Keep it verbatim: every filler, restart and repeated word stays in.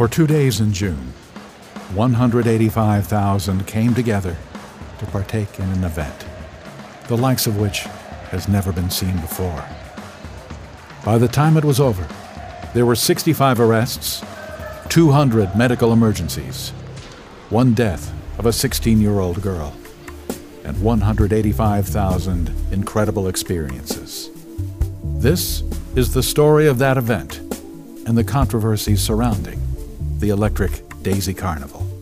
For two days in June, one hundred eighty-five thousand came together to partake in an event, the likes of which has never been seen before. By the time it was over, there were sixty-five arrests, two hundred medical emergencies, one death of a sixteen-year-old girl, and one hundred eighty-five thousand incredible experiences. This is the story of that event and the controversies surrounding the Electric Daisy Carnival.